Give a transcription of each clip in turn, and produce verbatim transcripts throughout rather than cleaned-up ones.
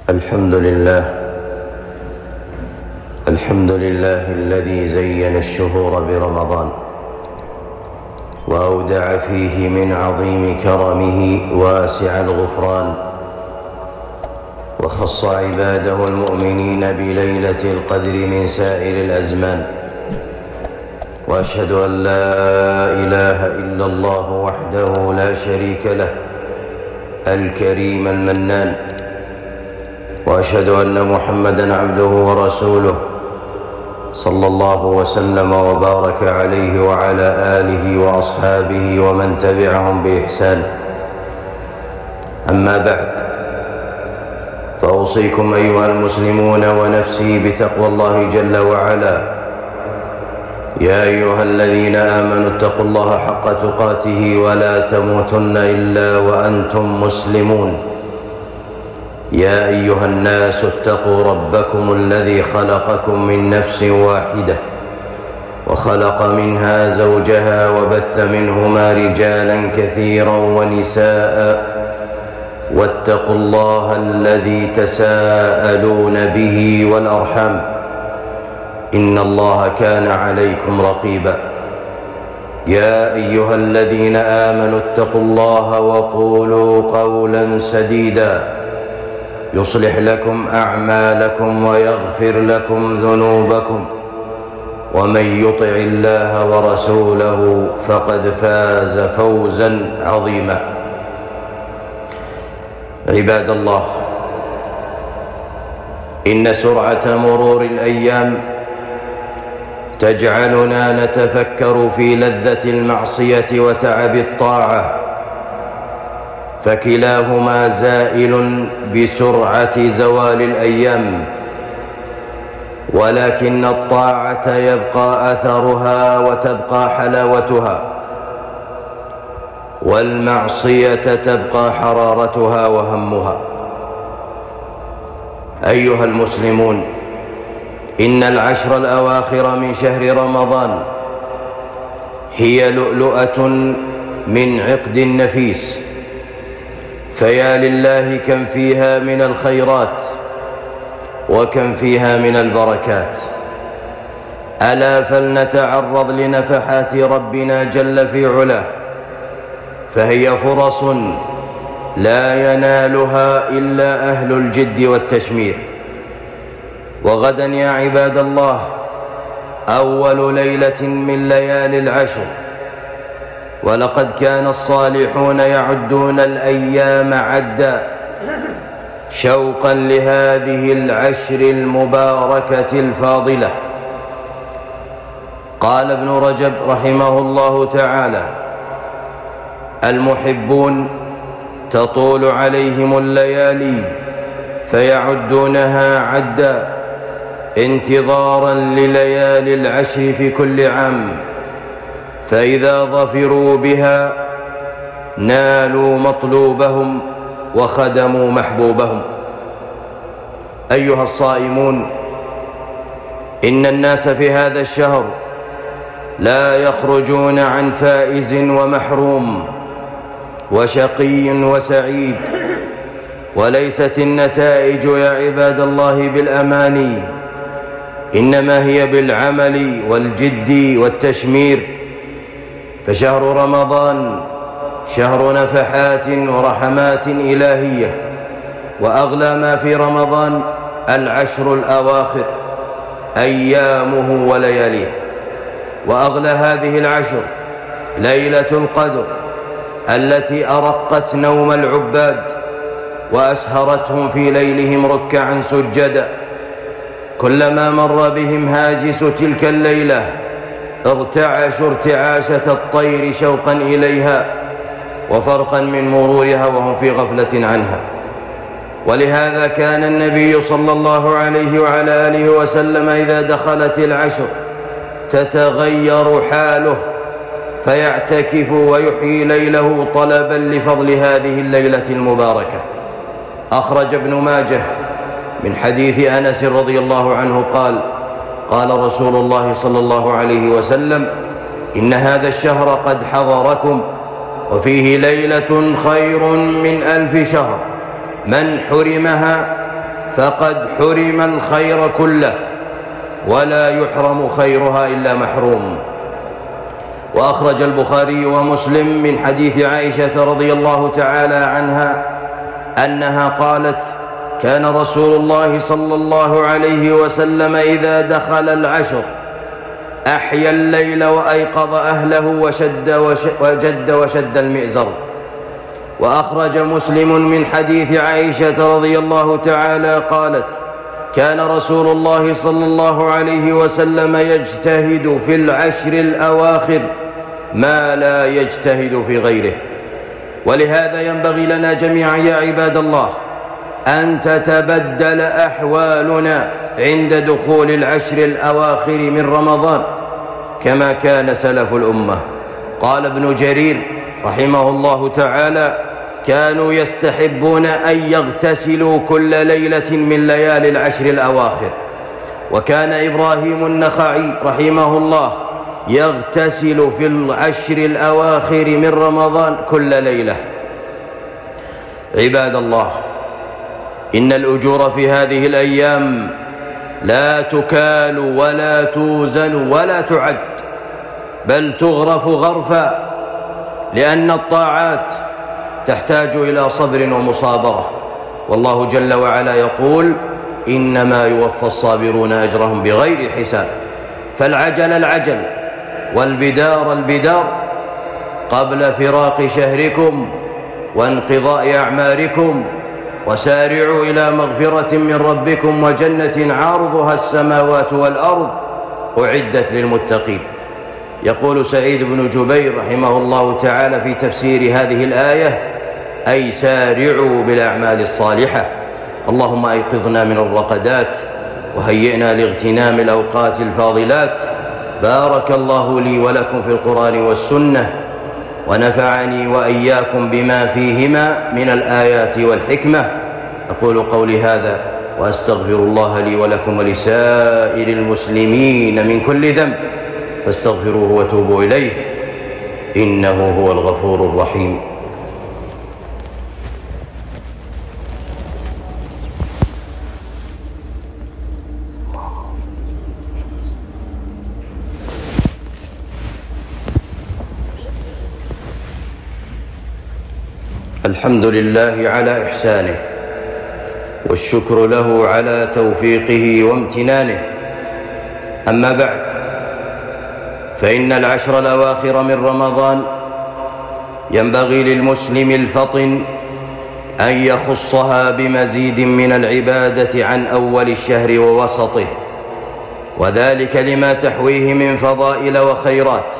الحمد لله الحمد لله الذي زين الشهور برمضان وأودع فيه من عظيم كرمه واسع الغفران، وخص عباده المؤمنين بليلة القدر من سائر الأزمان. وأشهد أن لا إله إلا الله وحده لا شريك له الكريم المنان، وأشهد أن محمدًا عبده ورسوله صلى الله وسلم وبارك عليه وعلى آله وأصحابه ومن تبعهم بإحسان. أما بعد، فأوصيكم أيها المسلمون ونفسي بتقوى الله جل وعلا. يا أيها الذين آمنوا اتقوا الله حق تقاته ولا تموتن إلا وأنتم مسلمون. يا أيها الناس اتقوا ربكم الذي خلقكم من نفس واحدة وخلق منها زوجها وبث منهما رجالا كثيرا ونساء، واتقوا الله الذي تساءلون به والأرحام، إن الله كان عليكم رقيبا. يا أيها الذين آمنوا اتقوا الله وقولوا قولا سديدا يصلح لكم أعمالكم ويغفر لكم ذنوبكم، ومن يطع الله ورسوله فقد فاز فوزا عظيما. عباد الله، إن سرعة مرور الأيام تجعلنا نتفكر في لذة المعصية وتعب الطاعة، فكلاهما زائل بسرعة زوال الأيام، ولكن الطاعة يبقى أثرها وتبقى حلاوتها، والمعصية تبقى حرارتها وهمها. أيها المسلمون، إن العشر الأواخر من شهر رمضان هي لؤلؤة من عقد نفيس، فيا لله كم فيها من الخيرات وكم فيها من البركات. ألا فلنتعرض لنفحات ربنا جل في علاه، فهي فرص لا ينالها إلا أهل الجد والتشمير. وغدا يا عباد الله أول ليلة من ليالي العشر، ولقد كان الصالحون يعدون الأيام عدا شوقا لهذه العشر المباركة الفاضلة. قال ابن رجب رحمه الله تعالى: المحبون تطول عليهم الليالي فيعدونها عدا انتظارا لليالي العشر في كل عام، فإذا ظفروا بها نالوا مطلوبهم وخدموا محبوبهم. أيها الصائمون، إن الناس في هذا الشهر لا يخرجون عن فائز ومحروم وشقي وسعيد، وليست النتائج يا عباد الله بالأماني، إنما هي بالعمل والجد والتشمير. فشهر رمضان شهر نفحات ورحمات إلهية، وأغلى ما في رمضان العشر الأواخر أيامه ولياليه. وأغلى هذه العشر ليلة القدر التي أرقت نوم العباد وأسهرتهم في ليلهم ركعا سجدا. كلما مر بهم هاجس تلك الليلة ارتعشوا ارتعاشة الطير شوقا إليها وفرقا من مرورها وهم في غفلة عنها. ولهذا كان النبي صلى الله عليه وعلى آله وسلم إذا دخلت العشر تتغير حاله فيعتكف ويحيي ليله طلبا لفضل هذه الليلة المباركة. أخرج ابن ماجه من حديث أنس رضي الله عنه قال: قال رسول الله صلى الله عليه وسلم: إن هذا الشهر قد حضركم وفيه ليلة خير من ألف شهر، من حرمها فقد حرم الخير كله، ولا يحرم خيرها إلا محروم. وأخرج البخاري ومسلم من حديث عائشة رضي الله تعالى عنها أنها قالت: كان رسول الله صلى الله عليه وسلم إذا دخل العشر أحيا الليل وأيقظ أهله وشد وجد وشد المئزر. وأخرج مسلم من حديث عائشة رضي الله تعالى قالت: كان رسول الله صلى الله عليه وسلم يجتهد في العشر الأواخر ما لا يجتهد في غيره. ولهذا ينبغي لنا جميعا يا عباد الله أن تتبدل أحوالنا عند دخول العشر الأواخر من رمضان كما كان سلف الأمة. قال ابن جرير رحمه الله تعالى: كانوا يستحبون أن يغتسلوا كل ليلة من ليالي العشر الأواخر. وكان إبراهيم النخعي رحمه الله يغتسل في العشر الأواخر من رمضان كل ليلة. عباد الله، إن الأجور في هذه الأيام لا تكال ولا توزن ولا تعد، بل تغرف غرفا، لأن الطاعات تحتاج إلى صبر ومصابرة. والله جل وعلا يقول: إنما يوفى الصابرون أجرهم بغير حساب. فالعجل العجل والبدار البدار قبل فراق شهركم وانقضاء أعماركم، وسارعوا إلى مغفرة من ربكم وجنة عرضها السماوات والأرض أعدت للمتقين. يقول سعيد بن جبير رحمه الله تعالى في تفسير هذه الآية: أي سارعوا بالأعمال الصالحة. اللهم أيقظنا من الرقدات وهيئنا لاغتنام الأوقات الفاضلات. بارك الله لي ولكم في القرآن والسنة، ونفعني وإياكم بما فيهما من الآيات والحكمة. أقول قولي هذا وأستغفر الله لي ولكم ولسائر المسلمين من كل ذنب، فاستغفروه وتوبوا إليه، إنه هو الغفور الرحيم. الحمد لله على إحسانه، والشكر له على توفيقه وامتنانه. أما بعد، فإن العشر الأواخر من رمضان ينبغي للمسلم الفطن أن يخصها بمزيد من العبادة عن أول الشهر ووسطه، وذلك لما تحويه من فضائل وخيرات.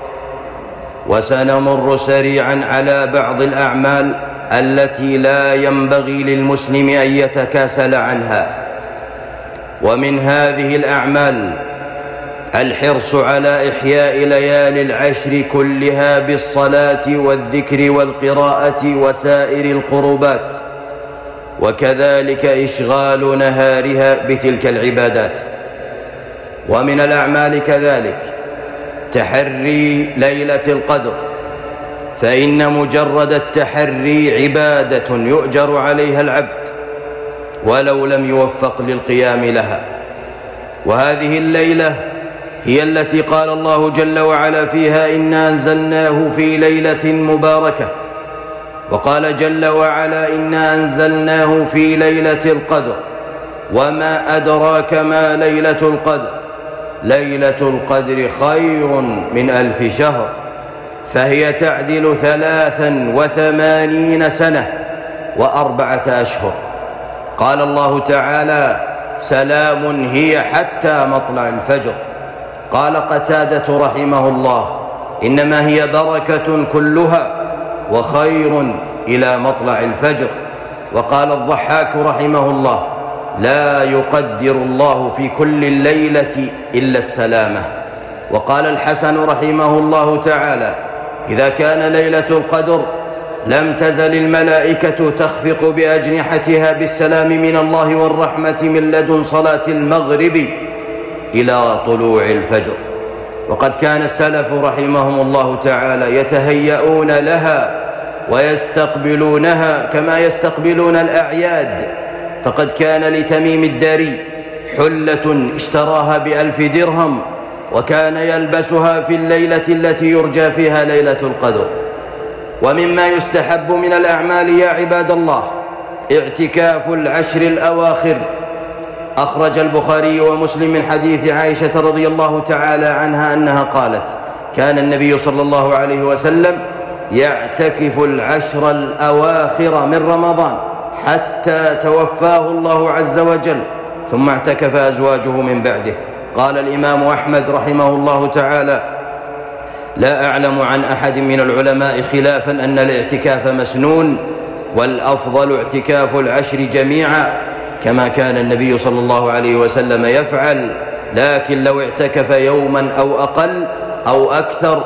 وسنمر سريعا على بعض الأعمال التي لا ينبغي للمسلم أن يتكاسل عنها. ومن هذه الأعمال الحرص على إحياء ليالي العشر كلها بالصلاة والذكر والقراءة وسائر القربات، وكذلك إشغال نهارها بتلك العبادات. ومن الأعمال كذلك تحري ليلة القدر، فإن مجرد التحري عبادة يؤجر عليها العبد ولو لم يوفق للقيام لها. وهذه الليلة هي التي قال الله جل وعلا فيها: إنا أنزلناه في ليلة مباركة. وقال جل وعلا: إنا أنزلناه في ليلة القدر، وما أدراك ما ليلة القدر، ليلة القدر خير من ألف شهر، فهي تعدل ثلاثا وثمانين سنة وأربعة أشهر. قال الله تعالى: سلام هي حتى مطلع الفجر. قال قتادة رحمه الله: إنما هي بركة كلها وخير إلى مطلع الفجر. وقال الضحاك رحمه الله: لا يقدر الله في كل الليلة إلا السلامة. وقال الحسن رحمه الله تعالى: إذا كان ليلة القدر لم تزل الملائكة تخفق بأجنحتها بالسلام من الله والرحمة من لدن صلاة المغرب إلى طلوع الفجر. وقد كان السلف رحمهم الله تعالى يتهيئون لها ويستقبلونها كما يستقبلون الأعياد، فقد كان لتميم الداري حلة اشتراها بألف درهم، وكان يلبسها في الليلة التي يرجى فيها ليلة القدر. ومما يستحب من الأعمال يا عباد الله اعتكاف العشر الأواخر. أخرج البخاري ومسلم من حديث عائشة رضي الله تعالى عنها أنها قالت: كان النبي صلى الله عليه وسلم يعتكف العشر الأواخر من رمضان حتى توفاه الله عز وجل، ثم اعتكف أزواجه من بعده. قال الإمام أحمد رحمه الله تعالى: لا أعلم عن أحد من العلماء خلافا أن الاعتكاف مسنون، والأفضل اعتكاف العشر جميعا كما كان النبي صلى الله عليه وسلم يفعل، لكن لو اعتكف يوما أو أقل أو أكثر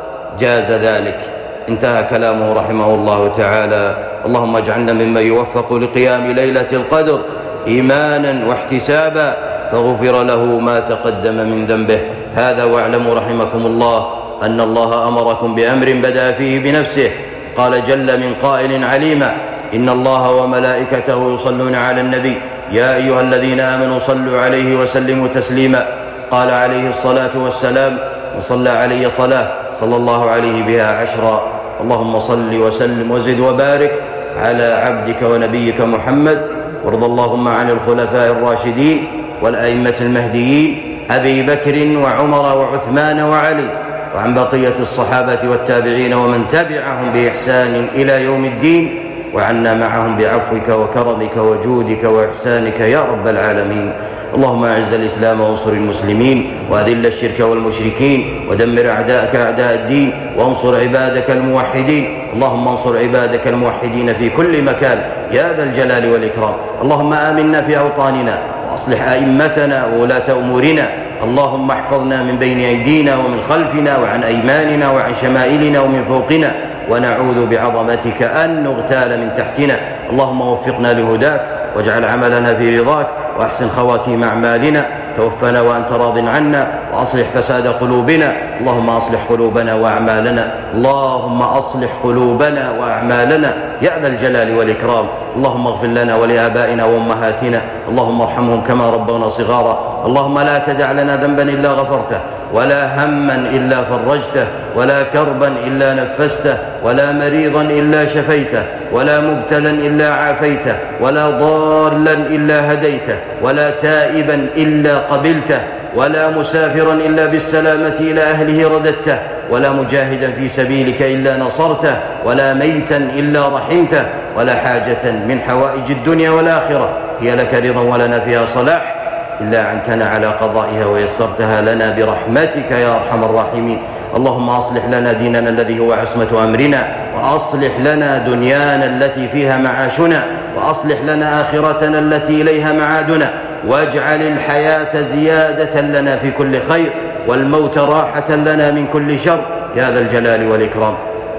جاز ذلك. انتهى كلامه رحمه الله تعالى. اللهم اجعلنا ممن يوفق لقيام ليلة القدر إيمانا واحتسابا، فغفر له ما تقدم من ذنبه. هذا واعلموا رحمكم الله أن الله أمركم بأمر بدأ فيه بنفسه، قال جل من قائل عليما: إن الله وملائكته يصلون على النبي يا أيها الذين آمنوا صلوا عليه وسلموا تسليما. قال عليه الصلاة والسلام: من صلى علي صلاة صلى الله عليه بها عشرا. اللهم صل وسلم وزد وبارك على عبدك ونبيك محمد، وارض اللهم عن الخلفاء الراشدين والأئمة المهديين أبي بكر وعمر وعثمان وعلي، وعن بقية الصحابة والتابعين ومن تبعهم بإحسان إلى يوم الدين، وعنا معهم بعفوك وكرمك وجودك وإحسانك يا رب العالمين. اللهم أعز الإسلام وانصر المسلمين، وأذل الشرك والمشركين، ودمر أعداءك أعداء الدين، وانصر عبادك الموحدين. اللهم انصر عبادك الموحدين في كل مكان يا ذا الجلال والإكرام. اللهم آمنا في أوطاننا، وأصلح أئمتنا وولاة أمورنا. اللهم احفظنا من بين أيدينا ومن خلفنا وعن أيماننا وعن شمائلنا ومن فوقنا، ونعوذ بعظمتك أن نغتال من تحتنا. اللهم وفقنا لهداك، واجعل عملنا في رضاك، وأحسن خواتيم أعمالنا. توفنا وأنت راض عنا، وأصلح فساد قلوبنا. اللهم أصلح قلوبنا وأعمالنا، اللهم أصلح قلوبنا وأعمالنا يا ذا الجلال والإكرام. اللهم اغفر لنا ولآبائنا وأمهاتنا، اللهم ارحمهم كما ربونا صغارا. اللهم لا تدع لنا ذنبا إلا غفرته، ولا هما إلا فرجته، ولا كربا إلا نفسته، ولا مريضا إلا شفيته، ولا مبتلا إلا عافيته، ولا ضالا إلا هديته، ولا تائبا إلا قبلته، ولا مسافرا إلا بالسلامة إلى أهله رددته، ولا مجاهدا في سبيلك إلا نصرته، ولا ميتا إلا رحمته، ولا حاجة من حوائج الدنيا والآخرة هي لك رضا ولنا فيها صلاح إلا أعنتنا على قضائها ويسرتها لنا برحمتك يا أرحم الراحمين. اللهم أصلح لنا ديننا الذي هو عصمة أمرنا، وأصلح لنا دنيانا التي فيها معاشنا، وأصلح لنا آخرتنا التي إليها معادنا، واجعل الحياة زيادة لنا في كل خير، والموت راحة لنا من كل شر يا ذا الجلال والإكرام.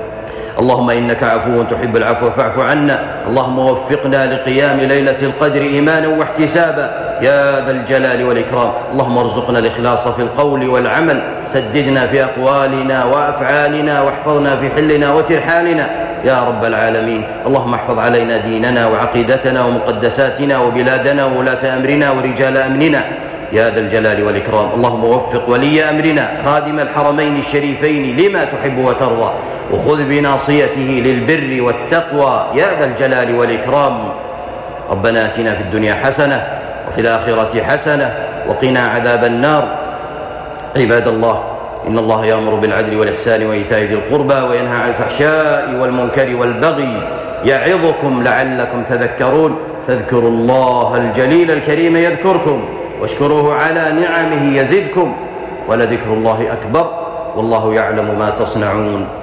اللهم إنك عفو تحب العفو فاعف عنا. اللهم وفقنا لقيام ليلة القدر إيمانا واحتسابا يا ذا الجلال والإكرام. اللهم ارزقنا الإخلاص في القول والعمل، سددنا في أقوالنا وأفعالنا، واحفظنا في حلنا وترحالنا يا رب العالمين. اللهم احفظ علينا ديننا وعقيدتنا ومقدساتنا وبلادنا وولاة أمرنا ورجال أمننا يا ذا الجلال والإكرام. اللهم وفق ولي أمرنا خادم الحرمين الشريفين لما تحب وترضى، وخذ بناصيته للبر والتقوى يا ذا الجلال والإكرام. ربنا آتنا في الدنيا حسنة وفي الآخرة حسنة وقنا عذاب النار. عباد الله، إن الله يأمر بالعدل والإحسان وإيتاء ذي القربى، وينهى عن الفحشاء والمنكر والبغي، يعظكم لعلكم تذكرون. فاذكروا الله الجليل الكريم يذكركم، واشكروه على نعمه يزدكم، ولذكر الله أكبر، والله يعلم ما تصنعون.